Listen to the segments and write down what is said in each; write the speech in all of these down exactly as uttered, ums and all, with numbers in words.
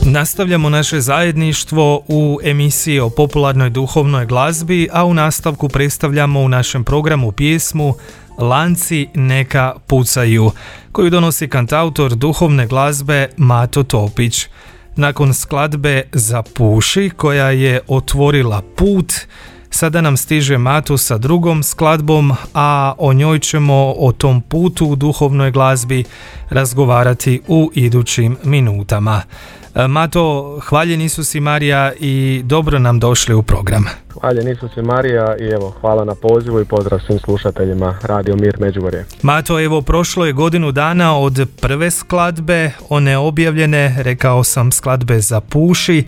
Nastavljamo naše zajedništvo u emisiji o popularnoj duhovnoj glazbi, a u nastavku predstavljamo u našem programu pjesmu Lanci neka pucaju, koju donosi kantautor duhovne glazbe Mato Topić. Nakon skladbe Zapuši, koja je otvorila put, sada nam stiže Mato sa drugom skladbom, a o njoj ćemo, o tom putu u duhovnoj glazbi, razgovarati u idućim minutama. Mato, hvaljen Isus i Marija i dobro nam došli u program. Hvaljen Isus i Marija i evo, hvala na pozivu i pozdrav svim slušateljima Radio Mir Međugorje. Mato, evo, prošlo je godinu dana od prve skladbe, one objavljene, rekao sam, skladbe Zapuši.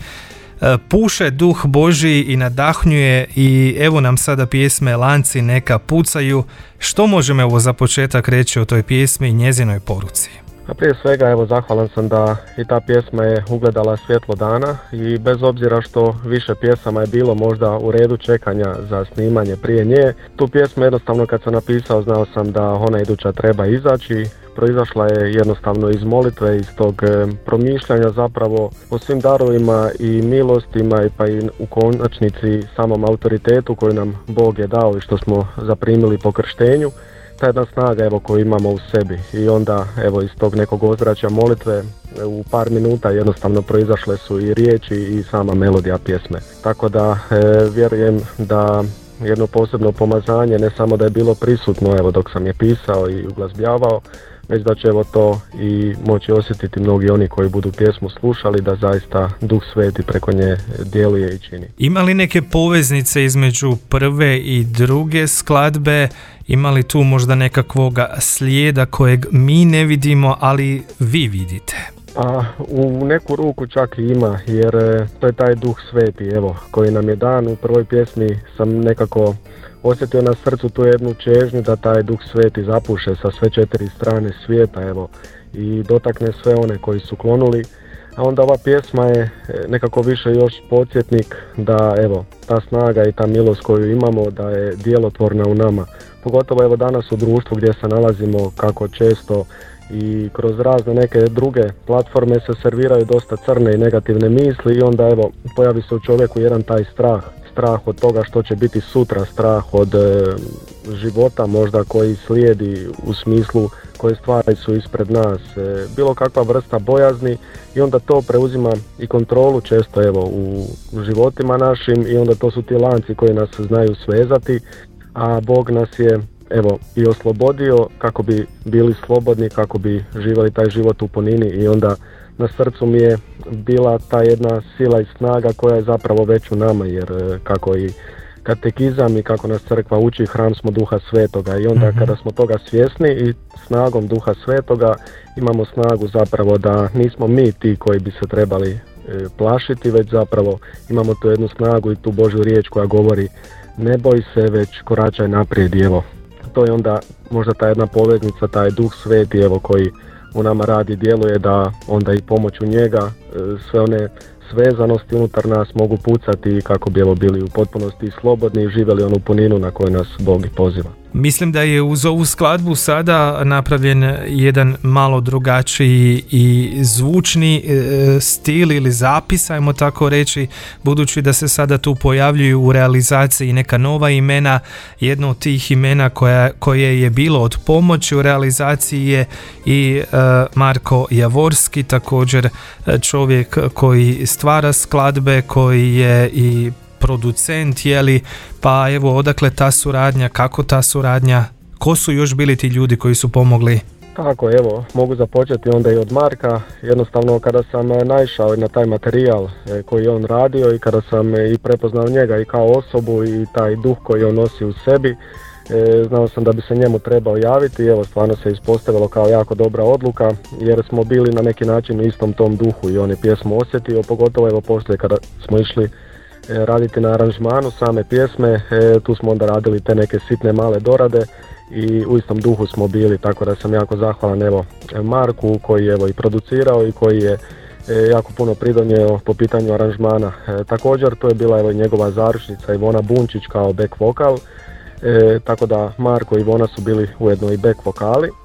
Puše duh Božji i nadahnjuje, i evo nam sada pjesme Lanci neka pucaju. Što možemo evo za početak reći o toj pjesmi i njezinoj poruci? A prije svega, evo, zahvalan sam da i ta pjesma je ugledala svjetlo dana i bez obzira što više pjesama je bilo možda u redu čekanja za snimanje prije nje, tu pjesmu jednostavno kad sam napisao znao sam da ona iduća treba izaći. Proizašla je jednostavno iz molitve, iz tog promišljanja zapravo o svim darovima i milostima, pa i u konačnici samom autoritetu koji nam Bog je dao i što smo zaprimili po krštenju. Ta jedna snaga, evo, koju imamo u sebi, i onda evo iz tog nekog ozračja molitve u par minuta jednostavno proizašle su i riječi i sama melodija pjesme. Tako da e, vjerujem da jedno posebno pomazanje ne samo da je bilo prisutno evo dok sam je pisao i uglazbljavao, već da će evo to i moći osjetiti mnogi oni koji budu pjesmu slušali, da zaista Duh Sveti preko nje djeluje i čini. Ima li neke poveznice između prve i druge skladbe? Ima li tu možda nekakvog slijeda kojeg mi ne vidimo, ali vi vidite? A u neku ruku čak i ima, jer to je taj Duh Sveti, evo, koji nam je dan. U prvoj pjesmi sam nekako osjetio na srcu tu jednu čežnju da taj Duh Sveti zapuše sa sve četiri strane svijeta, evo, i dotakne sve one koji su klonuli. A onda ova pjesma je nekako više još podsjetnik da, evo, ta snaga i ta milost koju imamo, da je djelotvorna u nama. Pogotovo evo danas u društvu gdje se nalazimo, kako često i kroz razne neke druge platforme se serviraju dosta crne i negativne misli, i onda evo pojavi se u čovjeku jedan taj strah. Strah od toga što će biti sutra, strah od e, života možda koji slijedi, u smislu koje stvari su ispred nas, e, bilo kakva vrsta bojazni, i onda to preuzima i kontrolu često evo u životima našim, i onda to su ti lanci koji nas znaju svezati, a Bog nas je evo i oslobodio kako bi bili slobodni, kako bi živjeli taj život u punini, i onda na srcu mi je bila ta jedna sila i snaga koja je zapravo već u nama, jer kako i katekizam i kako nas crkva uči, hram smo Duha Svetoga, i onda mm-hmm. kada smo toga svjesni i snagom Duha Svetoga imamo snagu zapravo da nismo mi ti koji bi se trebali e, plašiti, već zapravo imamo tu jednu snagu i tu Božju riječ koja govori ne boj se, već koračaj naprijed. Evo, to je onda možda ta jedna poveznica, taj Duh Sveti evo koji u nama radi, djeluje, da onda i pomoću njega sve one svezanosti unutar nas mogu pucati kako bi evo bili u potpunosti slobodni i živjeli onu puninu na koju nas Bog poziva. Mislim da je uz ovu skladbu sada napravljen jedan malo drugačiji i zvučni e, stil ili zapis, ajmo tako reći, budući da se sada tu pojavljuju u realizaciji neka nova imena. Jedno od tih imena koja, koje je bilo od pomoći u realizaciji je i e, Marko Javorski, također čovjek koji stvara skladbe, koji je i producent, jeli, pa evo odakle ta suradnja, kako ta suradnja, ko su još bili ti ljudi koji su pomogli? Tako, evo, mogu započeti onda i od Marka. Jednostavno kada sam naišao na taj materijal koji je on radio i kada sam i prepoznao njega i kao osobu i taj duh koji on nosi u sebi, znao sam da bi se njemu trebao javiti. Evo, stvarno se ispostavilo kao jako dobra odluka, jer smo bili na neki način u istom tom duhu i on je pjesmu osjetio, pogotovo evo poslije kada smo išli raditi na aranžmanu same pjesme, tu smo onda radili te neke sitne male dorade i u istom duhu smo bili, tako da sam jako zahvalan evo Marku koji je evo i producirao i koji je jako puno pridonio po pitanju aranžmana. E, također to je bila evo njegova zaručnica Ivona Bunčić kao back vokal, e, tako da Marko i Ivona su bili ujedno i back vokali.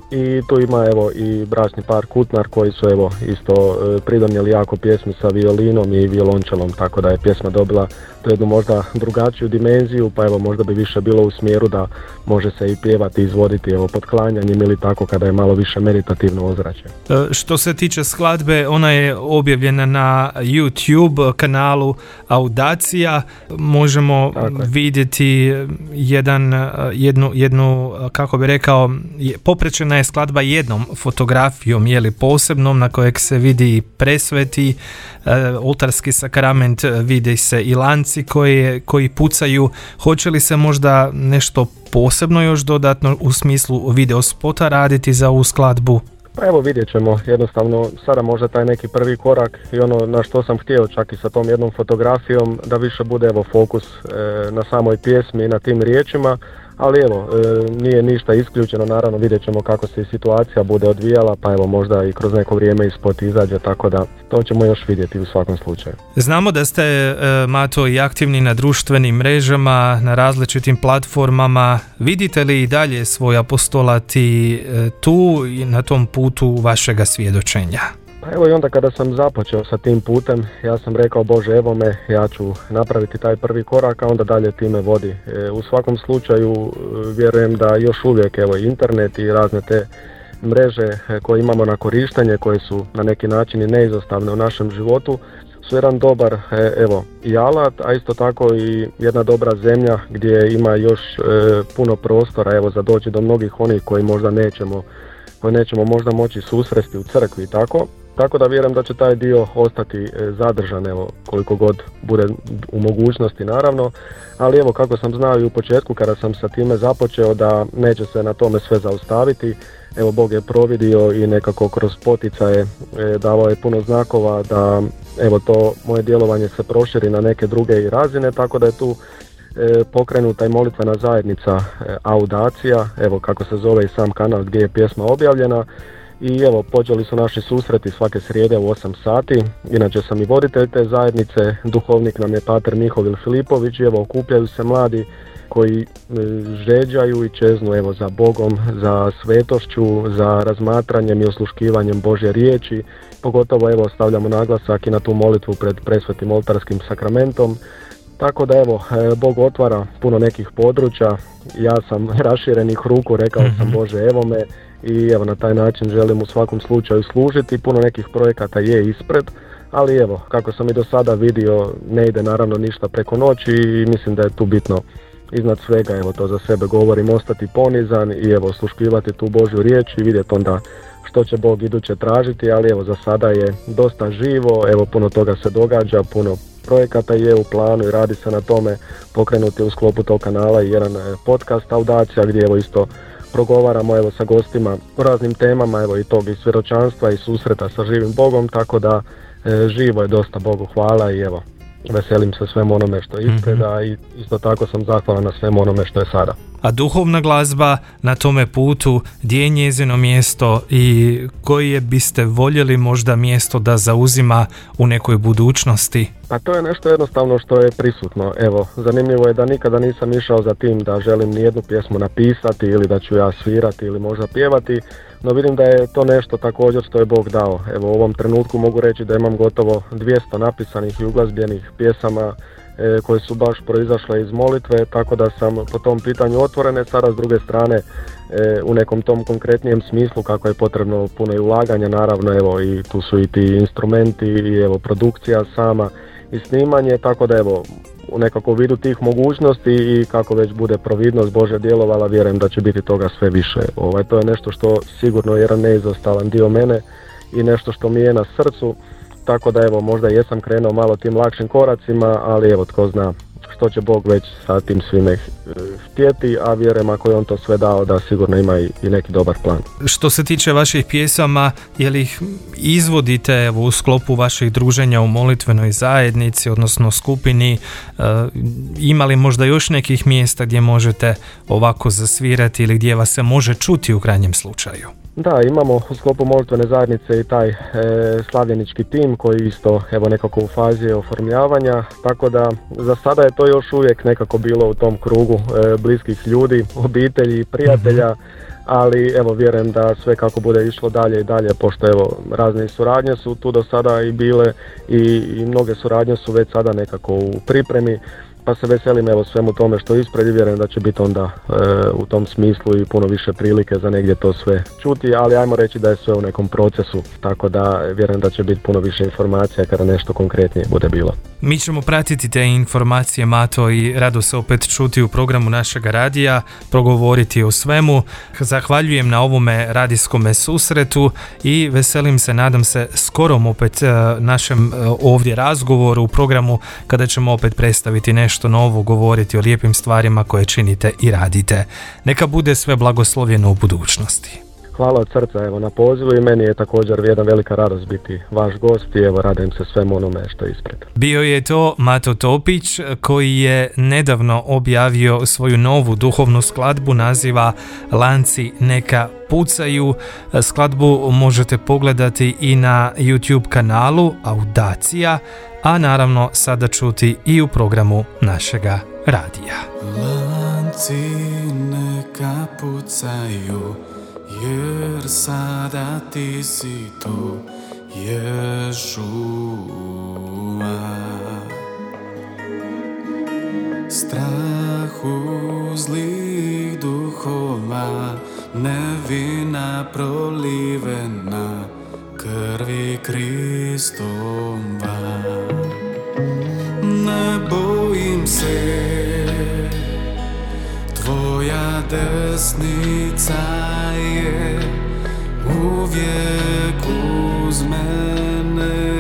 i tu ima evo i bračni par Kutnar koji su evo isto pridonijeli jako pjesmi sa violinom i violončelom, tako da je pjesma dobila to jednu možda drugačiju dimenziju, pa evo možda bi više bilo u smjeru da može se i pjevati i izvoditi evo pod klanjanjem ili tako kada je malo više meditativno ozračje. Što se tiče skladbe, ona je objavljena na YouTube kanalu Audacija, možemo vidjeti jedan, jednu, jednu, kako bi rekao, poprečena je skladba jednom fotografijom, je li posebnom, na kojeg se vidi presveti, oltarski sakrament, vidi se i lanci koji, koji pucaju. Hoće li se možda nešto posebno još dodatno u smislu video spota raditi za ovu skladbu? Pa evo vidjet ćemo, jednostavno sada možda taj neki prvi korak i ono na što sam htio čak i sa tom jednom fotografijom da više bude evo fokus e, na samoj pjesmi i na tim riječima, ali evo e, nije ništa isključeno, naravno vidjet ćemo kako se i situacija bude odvijala, pa evo možda i kroz neko vrijeme i spot izađe, tako da to ćemo još vidjeti u svakom slučaju. Znamo da ste e, Mato i aktivni na društvenim mrežama, na različitim platformama. Vidite li i dalje svoj apostolati e, tu i na tom putu vašega svjedočenja? Pa evo i onda kada sam započeo sa tim putem, ja sam rekao Bože evo me, ja ću napraviti taj prvi korak, a onda dalje time vodi. E, u svakom slučaju vjerujem da još uvijek evo internet i razne te mreže koje imamo na korištenje, koje su na neki način i neizostavne u našem životu, su jedan dobar e, evo i alat, a isto tako i jedna dobra zemlja gdje ima još e, puno prostora evo za doći do mnogih onih koji možda nećemo, koji nećemo možda moći susresti u crkvi i tako. Tako da vjerujem da će taj dio ostati zadržan, evo, koliko god bude u mogućnosti naravno, ali evo kako sam znao i u početku kada sam sa time započeo da neće se na tome sve zaustaviti, evo Bog je providio i nekako kroz poticaje davao je puno znakova da evo to moje djelovanje se proširi na neke druge i razine, tako da je tu pokrenuta i molitvena zajednica Audacija, evo kako se zove i sam kanal gdje je pjesma objavljena. I evo, počeli su naši susreti svake srijede u osam sati, inače sam i voditelj te zajednice, duhovnik nam je pater Mihovil Filipović i evo, okupljaju se mladi koji žeđaju i čeznu evo, za Bogom, za svetošću, za razmatranjem i osluškivanjem Božje riječi, pogotovo evo, stavljamo naglasak i na tu molitvu pred presvetim oltarskim sakramentom. Tako da evo, Bog otvara puno nekih područja, ja sam raširenih ruku, rekao sam Bože evo me, i evo na taj način želim u svakom slučaju služiti, puno nekih projekata je ispred, ali evo kako sam i do sada vidio ne ide naravno ništa preko noći i mislim da je tu bitno iznad svega, evo to za sebe govorim, ostati ponizan i evo sluškivati tu Božju riječ i vidjeti onda što će Bog iduće tražiti, ali evo za sada je dosta živo, evo puno toga se događa, puno projekata je u planu i radi se na tome, pokrenuti u sklopu tog kanala i jedan podcast Audacija gdje evo isto progovaramo evo sa gostima o raznim temama evo i tog i svjedočanstva i susreta sa živim Bogom, tako da e, živo je dosta, Bogu hvala i evo veselim se svemu onome što je ispred, a i isto tako sam zahvalan na svemu onome što je sada. A duhovna glazba na tome putu, gdje je njezino mjesto i koje biste voljeli možda mjesto da zauzima u nekoj budućnosti? Pa to je nešto jednostavno što je prisutno. Evo, zanimljivo je da nikada nisam išao za tim da želim nijednu pjesmu napisati ili da ću ja svirati ili možda pjevati, no vidim da je to nešto također što je Bog dao. Evo, u ovom trenutku mogu reći da imam gotovo dvjesto napisanih i uglazbenih pjesama e, koje su baš proizašle iz molitve, tako da sam po tom pitanju otvorene. Sada s druge strane e, u nekom tom konkretnijem smislu kako je potrebno puno i ulaganja, naravno evo i tu su i ti instrumenti i evo produkcija sama i snimanje, tako da evo u nekako vidu tih mogućnosti i kako već bude providnost Božja djelovala, vjerujem da će biti toga sve više. Ovaj, to je nešto što sigurno je jedan neizostavan dio mene i nešto što mi je na srcu, tako da evo možda jesam krenuo malo tim lakšim koracima, ali evo tko zna što će Bog već sa tim svime htjeti, a vjerujem ako je on to sve dao da sigurno ima i, i neki dobar plan. Što se tiče vaših pjesama, je li ih izvodite evo, u sklopu vaših druženja u molitvenoj zajednici, odnosno skupini, e, ima li možda još nekih mjesta gdje možete ovako zasvirati ili gdje vas se može čuti u krajnjem slučaju? Da, imamo u sklopu molitvene zajednice i taj e, slavljenički tim koji isto evo nekako u fazi je oformljavanja, tako da za sada je to još uvijek nekako bilo u tom krugu e, bliskih ljudi, obitelji, prijatelja, ali evo vjerujem da sve kako bude išlo dalje i dalje, pošto evo razne suradnje su tu do sada i bile i, i mnoge suradnje su već sada nekako u pripremi. Pa se veselim evo svemu tome što ispred i vjerujem da će biti onda e, u tom smislu i puno više prilike za negdje to sve čuti, ali ajmo reći da je sve u nekom procesu, tako da vjerujem da će biti puno više informacija kada nešto konkretnije bude bilo. Mi ćemo pratiti te informacije, Mato, i rado se opet čuti u programu našeg radija, progovoriti o svemu. Zahvaljujem na ovome radijskome susretu i veselim se, nadam se, skorom opet našem ovdje razgovoru u programu kada ćemo opet predstaviti nešto novo, govoriti o lijepim stvarima koje činite i radite. Neka bude sve blagoslovljeno u budućnosti. Hvala od srca evo na pozivu i meni je također jedna velika radost biti vaš gost i evo radujem se svemu onome što je ispred. Bio je to Mato Topić koji je nedavno objavio svoju novu duhovnu skladbu, naziva Lanci neka pucaju. Skladbu možete pogledati i na YouTube kanalu Audacija, a naravno sada čuti i u programu našega radija. Lanci neka pucaju, jer sada ti si tu, Ješua. Strahu zlih duhova, nevina prolivena, krvi Kristova. Ne bojim se, tvoja desnica je uvijek uz mene.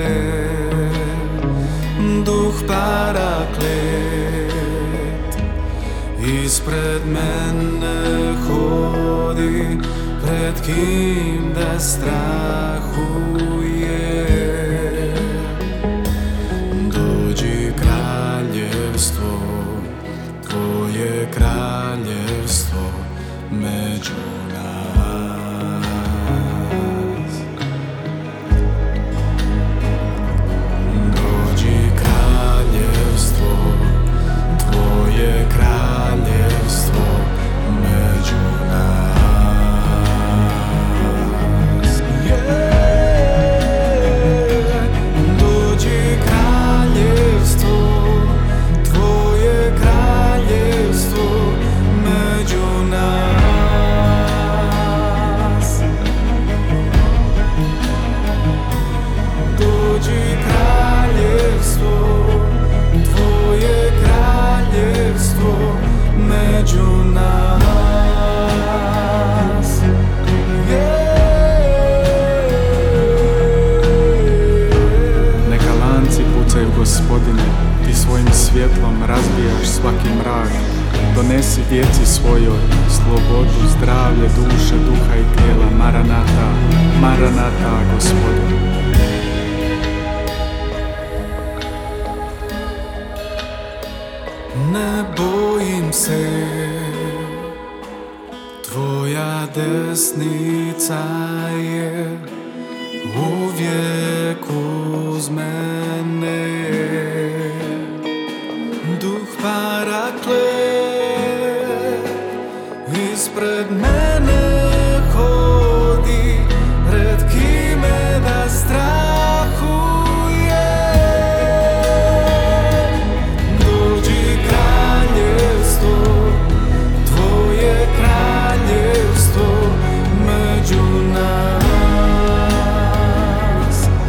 Duh paraklet ispred mene hodi, pred kim da strahuje. Dođi kraljevstvo, tvoje kraljevstvo među nas. Dođi kraljevstvo, tvoje kraljevstvo među nas. Gospodine, ti svojim svjetlom razbijaš svaki mrak. Donesi djeci svojoj slobodu, zdravlje duše, duha i tijela. Maranata, Maranata, Gospodine. Ne bojim se, tvoja desnica je uvijek uz mene. Duh paraklet ispred mene hodi, pred kime da strahuje. Dođi kraljevstvo, tvoje kraljevstvo među nas.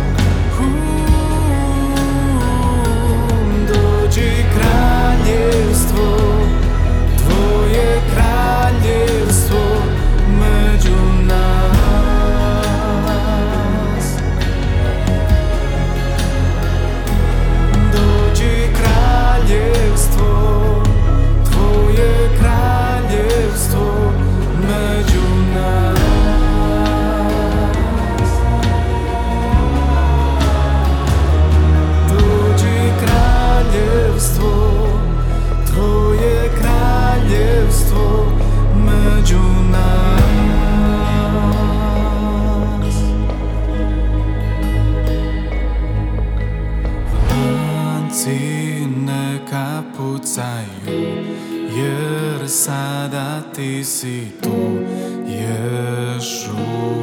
pucaju, jer sada ti si tu, Ješu.